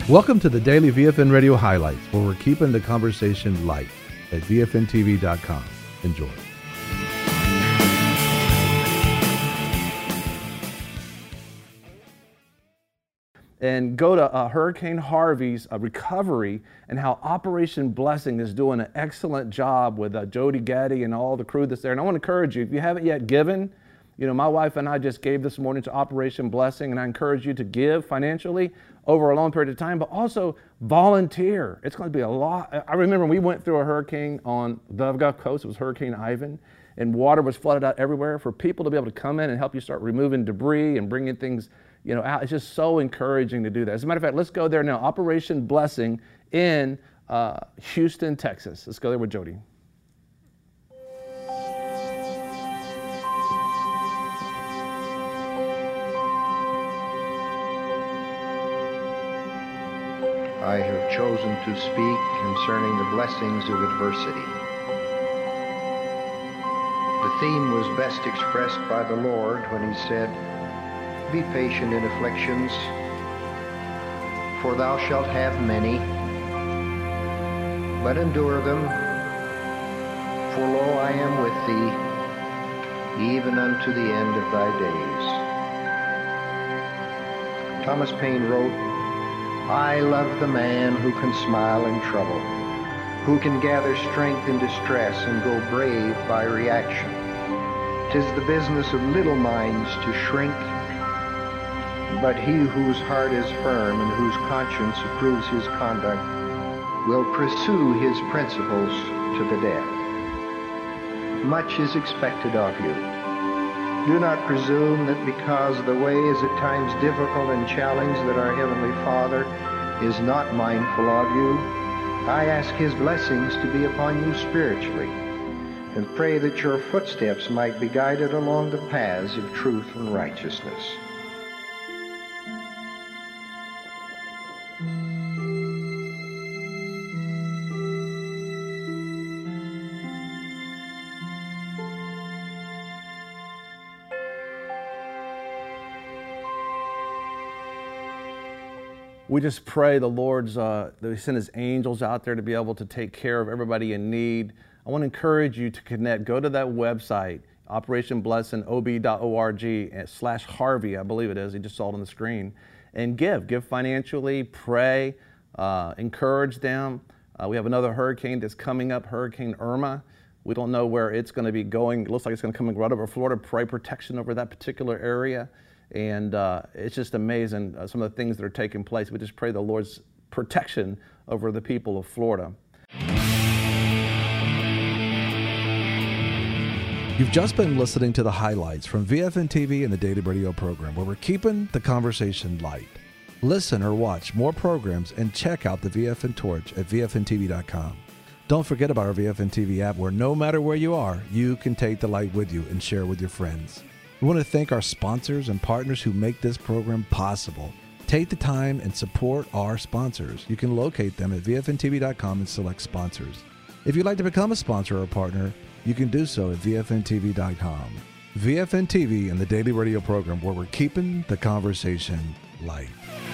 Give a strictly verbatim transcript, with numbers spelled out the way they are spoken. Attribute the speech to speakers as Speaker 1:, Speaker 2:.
Speaker 1: Welcome to the Daily V F N Radio Highlights, where we're keeping the conversation light at V F N T V dot com. Enjoy. And go to uh, Hurricane Harvey's uh, recovery and how Operation Blessing is doing an excellent job with uh, Jody Gaddy and all the crew that's there. And I want to encourage you, if you haven't yet given, you know, my wife and I just gave this morning to Operation Blessing, and I encourage you to give financially over a long period of time, but also volunteer. It's going to be a lot. I remember we went through a hurricane on the Gulf Coast. It was Hurricane Ivan, and water was flooded out everywhere. For people to be able to come in and help you start removing debris and bringing things, you know, out, it's just so encouraging to do that. As a matter of fact, let's go there now. Operation Blessing in uh, Houston, Texas. Let's go there with Jody.
Speaker 2: I have chosen to speak concerning the blessings of adversity. The theme was best expressed by the Lord when he said, "Be patient in afflictions, for thou shalt have many, but endure them, for lo, I am with thee, even unto the end of thy days." Thomas Paine wrote, "I love the man who can smile in trouble, who can gather strength in distress and go brave by reaction. 'Tis the business of little minds to shrink, but he whose heart is firm and whose conscience approves his conduct will pursue his principles to the death. Much is expected of you. Do not presume that because the way is at times difficult and challenged that our Heavenly Father is not mindful of you. I ask his blessings to be upon you spiritually, and pray that your footsteps might be guided along the paths of truth and righteousness."
Speaker 1: We just pray the Lord's, uh, that he send his angels out there to be able to take care of everybody in need. I want to encourage you to connect. Go to that website, operation blessing o b dot org slash Harvey, I believe it is. You just saw it on the screen. And give. Give financially, pray, uh, encourage them. Uh, we have another hurricane that's coming up, Hurricane Irma. We don't know where it's going to be going. It looks like it's going to come right over Florida. Pray protection over that particular area. And uh, it's just amazing, uh, some of the things that are taking place. We just pray the Lord's protection over the people of Florida. You've just been listening to the highlights from V F N T V and the Daily Radio program, where we're keeping the conversation light. Listen or watch more programs and check out the V F N Torch at V F N T V dot com. Don't forget about our V F N T V app, where no matter where you are, you can take the light with you and share with your friends. We want to thank our sponsors and partners who make this program possible. Take the time and support our sponsors. You can locate them at V F N T V dot com and select sponsors. If you'd like to become a sponsor or a partner, you can do so at V F N T V dot com. V F N T V and the Daily Radio program, where we're keeping the conversation light.